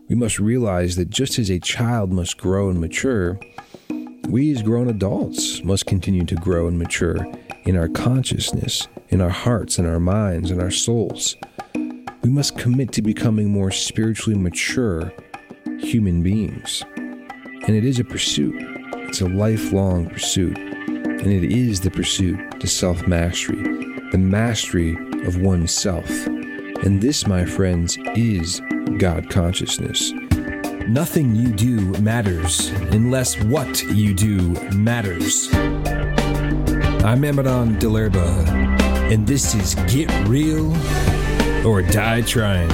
We must realize that just as a child must grow and mature, we as grown adults must continue to grow and mature in our consciousness, in our hearts, in our minds, in our souls. We must commit to becoming more spiritually mature human beings. And it is a pursuit. It's a lifelong pursuit. And it is the pursuit to self-mastery, the mastery of oneself. And this, my friends, is God consciousness. Nothing you do matters unless what you do matters. I'm Amadon Delerba, and this is Get Real or Die Trying.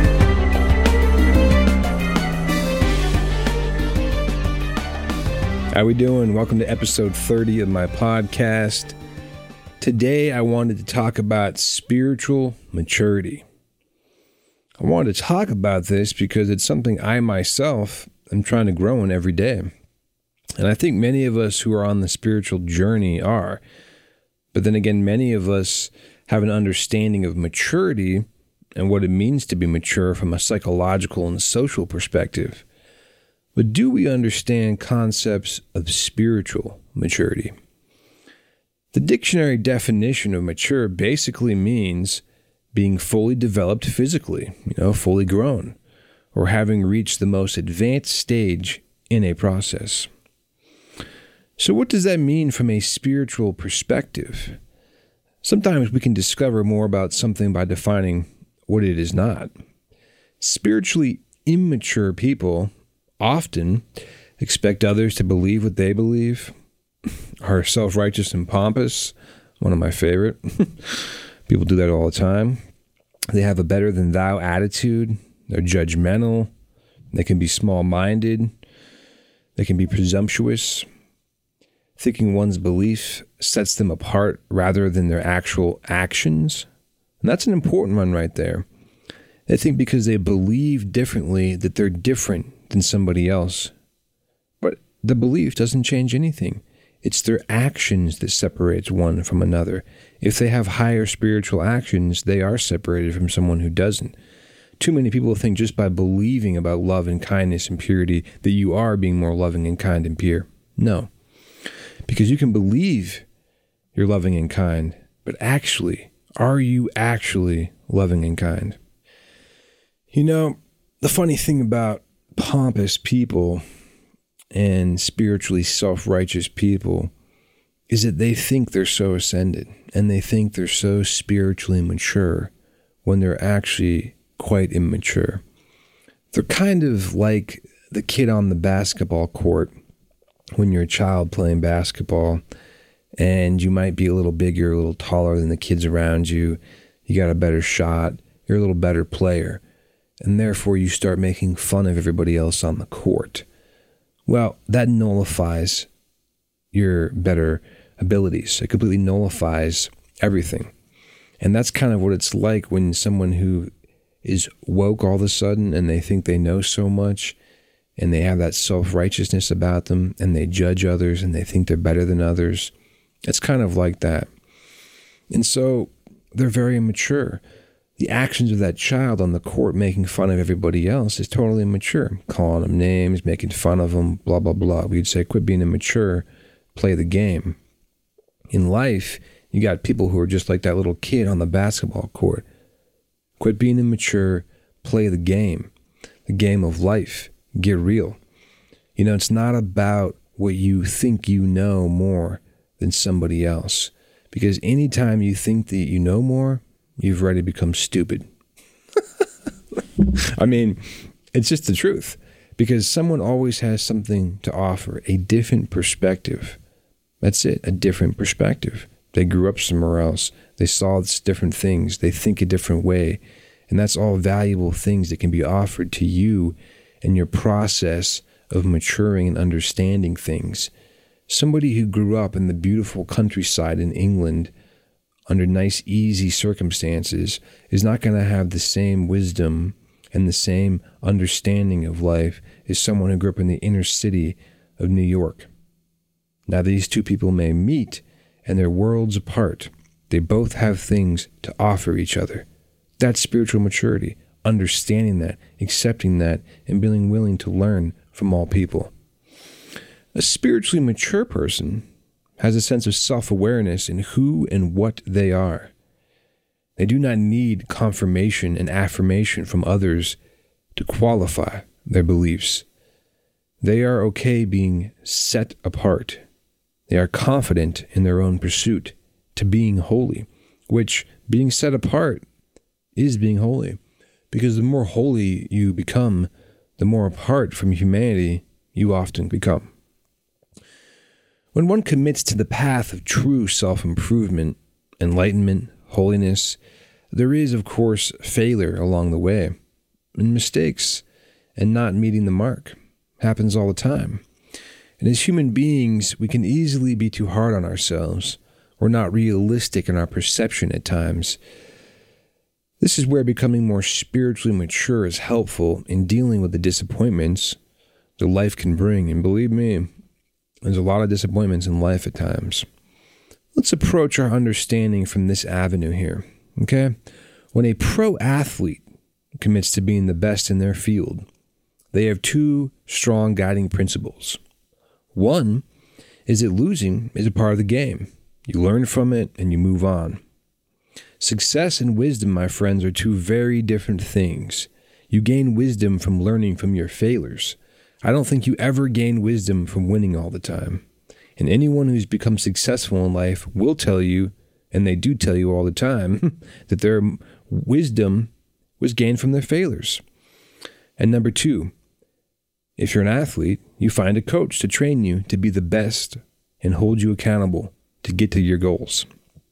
How we doing? Welcome to episode 30 of my podcast. Today I wanted to talk about spiritual maturity. I wanted to talk about this because it's something I myself am trying to grow in every day. And I think many of us who are on the spiritual journey are. But then again, many of us have an understanding of maturity and what it means to be mature from a psychological and social perspective. But do we understand concepts of spiritual maturity? The dictionary definition of mature basically means being fully developed physically, fully grown, or having reached the most advanced stage in a process. So what does that mean from a spiritual perspective? Sometimes we can discover more about something by defining what it is not. Spiritually immature people often expect others to believe what they believe, are self-righteous and pompous, one of my favorite. People do that all the time. They have a better-than-thou attitude. They're judgmental. They can be small-minded. They can be presumptuous. Thinking one's belief sets them apart rather than their actual actions. And that's an important one right there. They think because they believe differently that they're different than somebody else. But the belief doesn't change anything. It's their actions that separates one from another. If they have higher spiritual actions, they are separated from someone who doesn't. Too many people think just by believing about love and kindness and purity that you are being more loving and kind and pure. No. Because you can believe you're loving and kind, but actually, are you actually loving and kind? The funny thing about pompous people and spiritually self-righteous people is that they think they're so ascended and they think they're so spiritually mature when they're actually quite immature. They're kind of like the kid on the basketball court when you're a child playing basketball and you might be a little bigger, a little taller than the kids around you. You got a better shot. You're a little better player. And therefore you start making fun of everybody else on the court. Well, that nullifies your better abilities. It completely nullifies everything. And that's kind of what it's like when someone who is woke all of a sudden and they think they know so much and they have that self-righteousness about them and they judge others and they think they're better than others. It's kind of like that. And so they're very immature. The actions of that child on the court making fun of everybody else is totally immature. Calling them names, making fun of them, blah, blah, blah. We'd say, quit being immature, play the game. In life, you got people who are just like that little kid on the basketball court. Quit being immature, play the game of life. Get real. It's not about what you think you know more than somebody else. Because anytime you think that you know more, you've already become stupid. I mean, it's just the truth. Because someone always has something to offer, a different perspective. That's it, a different perspective. They grew up somewhere else. They saw different things. They think a different way. And that's all valuable things that can be offered to you in your process of maturing and understanding things. Somebody who grew up in the beautiful countryside in England under nice, easy circumstances is not going to have the same wisdom and the same understanding of life as someone who grew up in the inner city of New York. Now, these two people may meet, and they're worlds apart. They both have things to offer each other. That's spiritual maturity. understanding that, accepting that, and being willing to learn from all people. A spiritually mature person has a sense of self-awareness in who and what they are. They do not need confirmation and affirmation from others to qualify their beliefs. They are okay being set apart. They are confident in their own pursuit to being holy, which being set apart is being holy, because the more holy you become, the more apart from humanity you often become. When one commits to the path of true self-improvement, enlightenment, holiness, there is, of course, failure along the way, and mistakes, and not meeting the mark. Happens all the time. And as human beings, we can easily be too hard on ourselves, or not realistic in our perception at times. This is where becoming more spiritually mature is helpful in dealing with the disappointments that life can bring. And believe me, there's a lot of disappointments in life at times. Let's approach our understanding from this avenue here, okay? When a pro athlete commits to being the best in their field, they have two strong guiding principles. One is that losing is a part of the game. You learn from it and you move on. Success and wisdom, my friends, are two very different things. You gain wisdom from learning from your failures. I don't think you ever gain wisdom from winning all the time. And anyone who's become successful in life will tell you, and they do tell you all the time, that their wisdom was gained from their failures. And number two, if you're an athlete, you find a coach to train you to be the best and hold you accountable to get to your goals.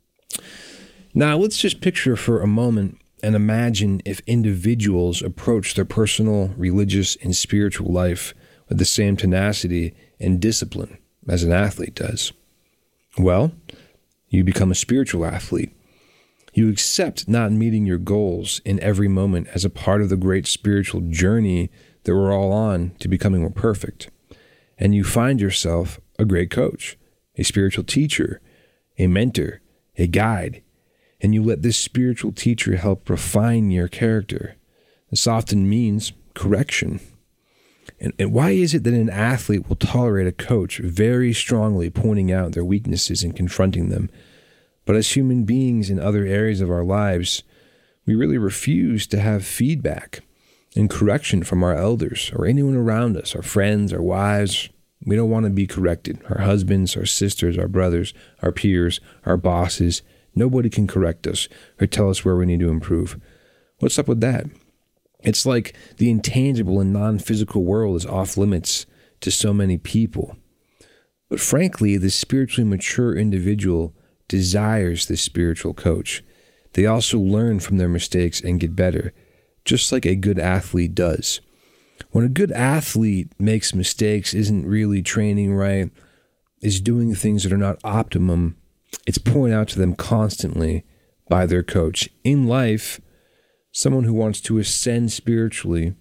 Now, let's just picture for a moment and imagine if individuals approach their personal, religious, and spiritual life with the same tenacity and discipline as an athlete does. Well, you become a spiritual athlete. You accept not meeting your goals in every moment as a part of the great spiritual journey that we're all on to becoming more perfect. And you find yourself a great coach, a spiritual teacher, a mentor, a guide, and you let this spiritual teacher help refine your character. This often means correction. And why is it that an athlete will tolerate a coach very strongly pointing out their weaknesses and confronting them? But as human beings in other areas of our lives, we really refuse to have feedback and correction from our elders or anyone around us, our friends, our wives. We don't want to be corrected. Our husbands, our sisters, our brothers, our peers, our bosses. Nobody can correct us or tell us where we need to improve. What's up with that? It's like the intangible and non-physical world is off limits to so many people. But frankly, the spiritually mature individual desires this spiritual coach. They also learn from their mistakes and get better, just like a good athlete does. When a good athlete makes mistakes, isn't really training right, is doing things that are not optimum, it's pointed out to them constantly by their coach. In life, someone who wants to ascend spiritually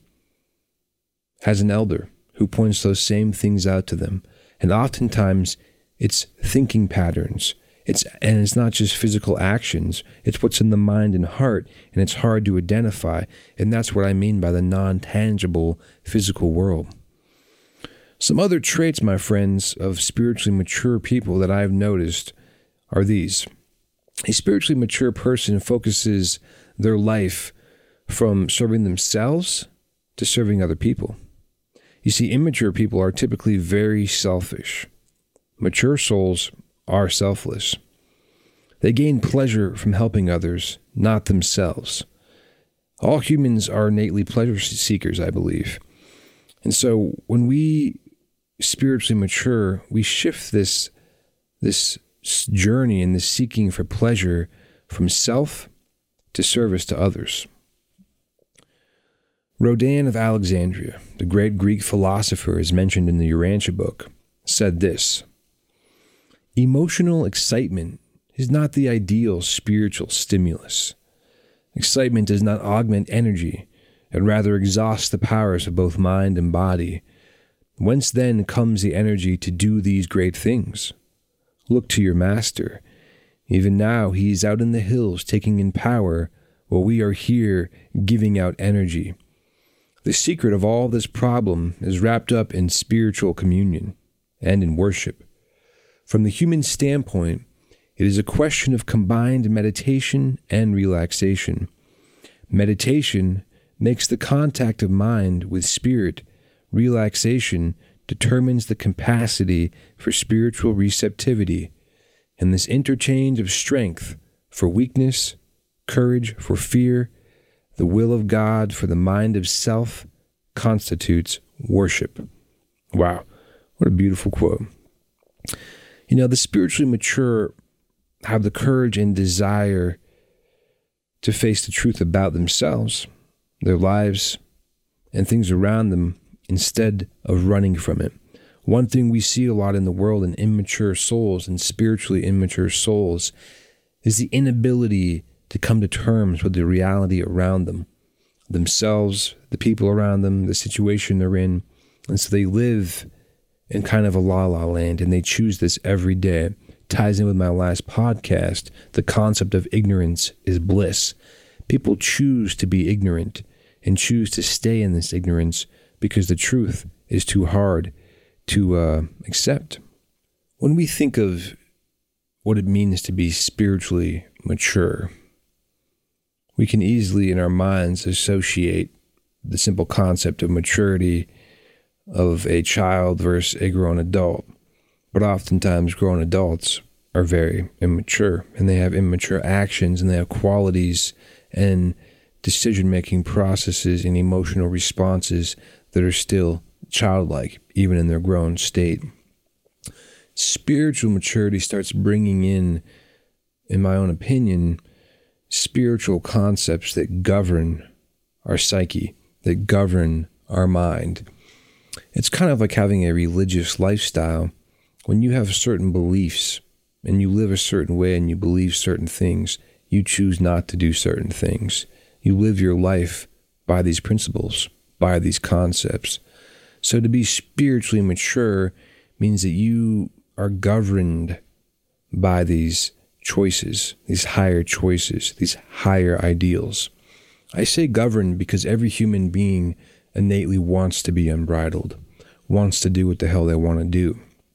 has an elder who points those same things out to them. And oftentimes, it's thinking patterns. It's not just physical actions. It's what's in the mind and heart, and it's hard to identify. And that's what I mean by the non-tangible physical world. Some other traits, my friends, of spiritually mature people that I've noticed are these. A spiritually mature person focuses their life from serving themselves to serving other people. You see, immature people are typically very selfish. Mature souls are selfless. They gain pleasure from helping others, not themselves. All humans are innately pleasure seekers, I believe. And so when we spiritually mature, we shift this journey and this seeking for pleasure from self to service to others. Rodin of Alexandria, the great Greek philosopher as mentioned in the Urantia book, said this: emotional excitement is not the ideal spiritual stimulus. Excitement does not augment energy, and rather exhausts the powers of both mind and body. Whence then comes the energy to do these great things? Look to your master. Even now he is out in the hills taking in power while we are here giving out energy. The secret of all this problem is wrapped up in spiritual communion and in worship. From the human standpoint, it is a question of combined meditation and relaxation. Meditation makes the contact of mind with spirit. Relaxation determines the capacity for spiritual receptivity, and this interchange of strength for weakness, courage for fear, the will of God for the mind of self constitutes worship. Wow, what a beautiful quote. You know, the spiritually mature have the courage and desire to face the truth about themselves, their lives, and things around them instead of running from it. One thing we see a lot in the world in immature souls and spiritually immature souls is the inability to come to terms with the reality around them, themselves, the people around them, the situation they're in. And so they live in kind of a la-la land, and they choose this every day. Ties in with my last podcast. The concept of ignorance is bliss. People choose to be ignorant and choose to stay in this ignorance because the truth is too hard to accept. When we think of what it means to be spiritually mature, we can easily in our minds associate the simple concept of maturity of a child versus a grown adult. But oftentimes grown adults are very immature, and they have immature actions, and they have qualities and decision-making processes and emotional responses that are still childlike, even in their grown state. Spiritual maturity starts bringing in my own opinion, spiritual concepts that govern our psyche, that govern our mind. It's kind of like having a religious lifestyle. When you have certain beliefs and you live a certain way and you believe certain things, you choose not to do certain things. You live your life by these principles, by these concepts. So to be spiritually mature means that you are governed by these choices, these higher choices, these higher ideals. I say governed because every human being innately wants to be unbridled, wants to do what the hell they want to do.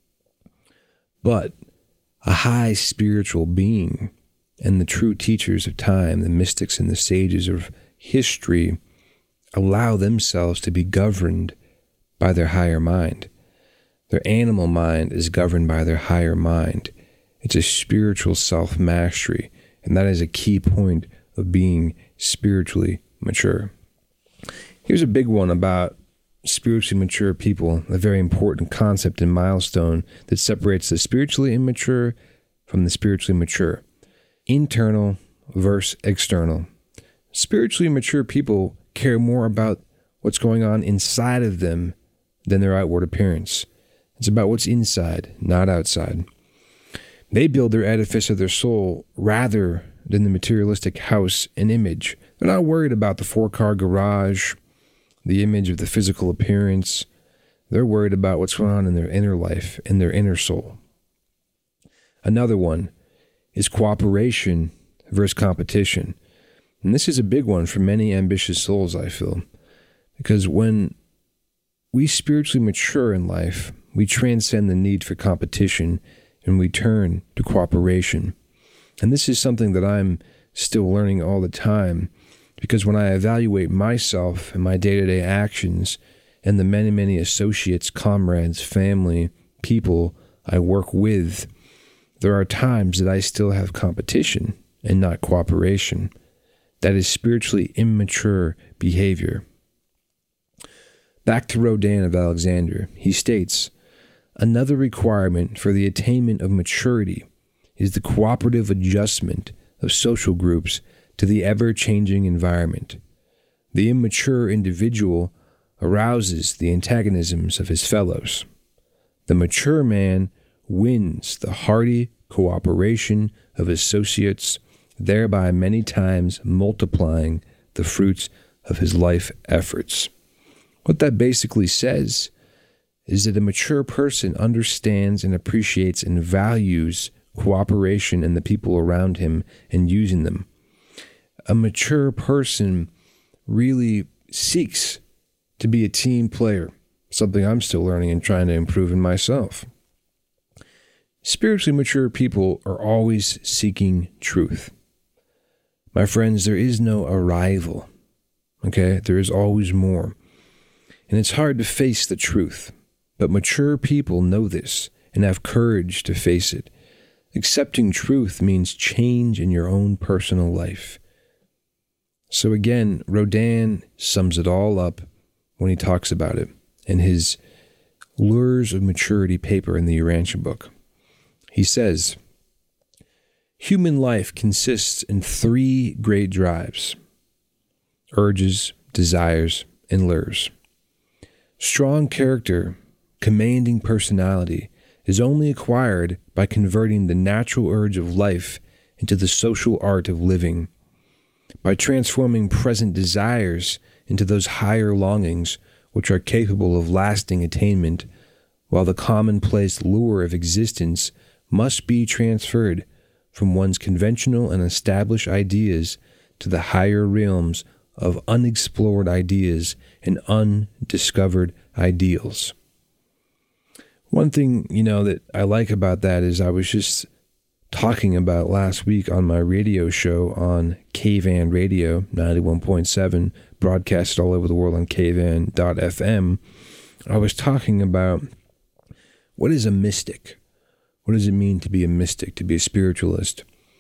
But a high spiritual being and the true teachers of time, the mystics and the sages of history, allow themselves to be governed by their higher mind. Their animal mind is governed by their higher mind. It's a spiritual self-mastery, and that is a key point of being spiritually mature. Here's a big one about spiritually mature people, a very important concept and milestone that separates the spiritually immature from the spiritually mature. Internal versus external. Spiritually mature people care more about what's going on inside of them than their outward appearance. It's about what's inside, not outside. They build their edifice of their soul rather than the materialistic house and image. They're not worried about the 4-car garage, the image of the physical appearance. They're worried about what's going on in their inner life, in their inner soul. Another one is cooperation versus competition. And this is a big one for many ambitious souls, I feel. Because when we spiritually mature in life, we transcend the need for competition and we turn to cooperation. And this is something that I'm still learning all the time, because when I evaluate myself and my day-to-day actions and the many, many associates, comrades, family, people I work with, there are times that I still have competition and not cooperation. That is spiritually immature behavior. Back to Rodin of Alexandria, he states, another requirement for the attainment of maturity is the cooperative adjustment of social groups to the ever-changing environment. The immature individual arouses the antagonisms of his fellows. The mature man wins the hearty cooperation of associates, thereby many times multiplying the fruits of his life efforts. What that basically says is that a mature person understands and appreciates and values cooperation and the people around him and using them. A mature person really seeks to be a team player, something I'm still learning and trying to improve in myself. Spiritually mature people are always seeking truth. My friends, there is no arrival, okay? There is always more. And it's hard to face the truth, but mature people know this and have courage to face it. Accepting truth means change in your own personal life. So again, Rodin sums it all up when he talks about it in his Lures of Maturity paper in the Urantia book. He says, human life consists in 3 great drives: urges, desires, and lures. Strong character, commanding personality is only acquired by converting the natural urge of life into the social art of living, by transforming present desires into those higher longings which are capable of lasting attainment, while the commonplace lure of existence must be transferred from one's conventional and established ideas to the higher realms of unexplored ideas and undiscovered ideals. One thing, that I like about that is I was just talking about last week on my radio show on KVAN Radio 91.7, broadcasted all over the world on KVAN.fm. I was talking about what is a mystic? What does it mean to be a mystic, to be a spiritualist?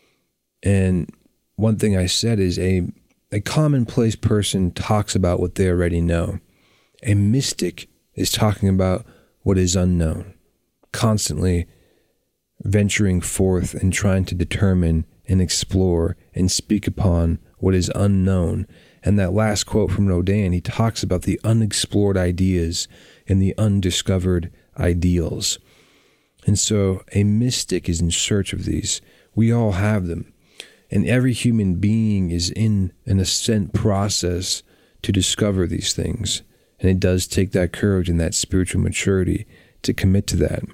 And one thing I said is a commonplace person talks about what they already know. A mystic is talking about what is unknown, constantly venturing forth and trying to determine and explore and speak upon what is unknown. And that last quote from Rodin, he talks about the unexplored ideas and the undiscovered ideals. And so a mystic is in search of these. We all have them. And every human being is in an ascent process to discover these things. And it does take that courage and that spiritual maturity to commit to that.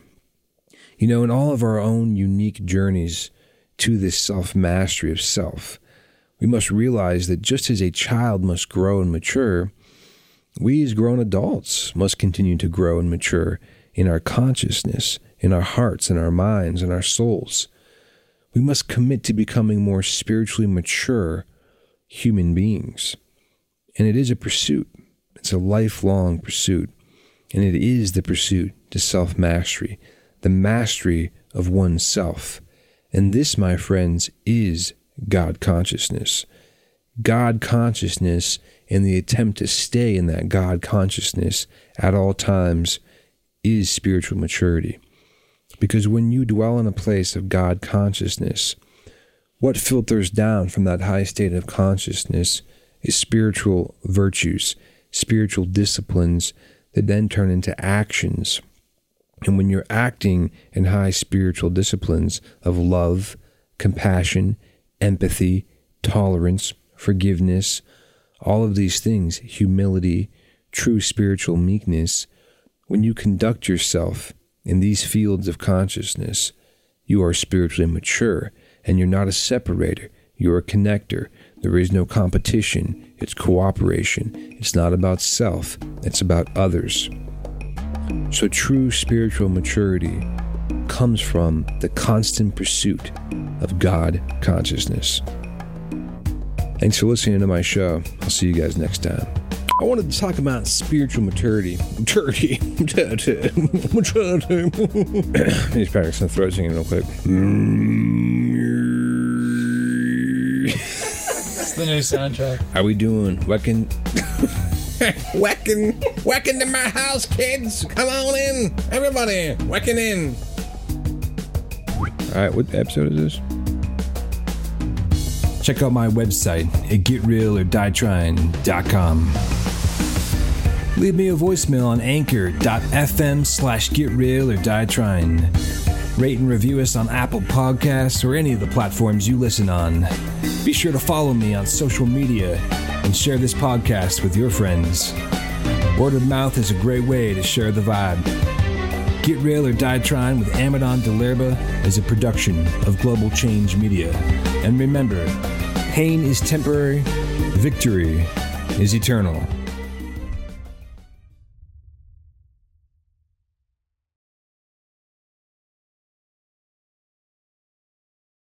In all of our own unique journeys to this self-mastery of self, we must realize that just as a child must grow and mature, we as grown adults must continue to grow and mature in our consciousness, in our hearts, in our minds, in our souls. We must commit to becoming more spiritually mature human beings. And it is a pursuit. It's a lifelong pursuit. And it is the pursuit to self-mastery, the mastery of oneself. And this, my friends, is God consciousness. God consciousness and the attempt to stay in that God consciousness at all times is spiritual maturity. Because when you dwell in a place of God consciousness, what filters down from that high state of consciousness is spiritual virtues, spiritual disciplines that then turn into actions. And when you're acting in high spiritual disciplines of love, compassion, empathy, tolerance, forgiveness, all of these things, humility, true spiritual meekness, when you conduct yourself in these fields of consciousness, you are spiritually mature, and you're not a separator, you're a connector. There is no competition, it's cooperation. It's not about self, it's about others. So true spiritual maturity comes from the constant pursuit of God consciousness. Thanks for listening to my show. I'll see you guys next time. I wanted to talk about spiritual maturity. Maturity. Maturity. Let me just practice some throat singing real quick. It's the new soundtrack. How we doing? Whacking to my house, kids. Come on in. Everybody, whacking in. All right, what episode is this? Check out my website at getrealordieTrying.com. Leave me a voicemail on anchor.fm/getrealordieTrying. Rate and review us on Apple Podcasts or any of the platforms you listen on. Be sure to follow me on social media and share this podcast with your friends. Word of mouth is a great way to share the vibe. Get Real or Die Trying with Amadon Delerba is a production of Global Change Media. And remember, Pain is temporary, victory is eternal.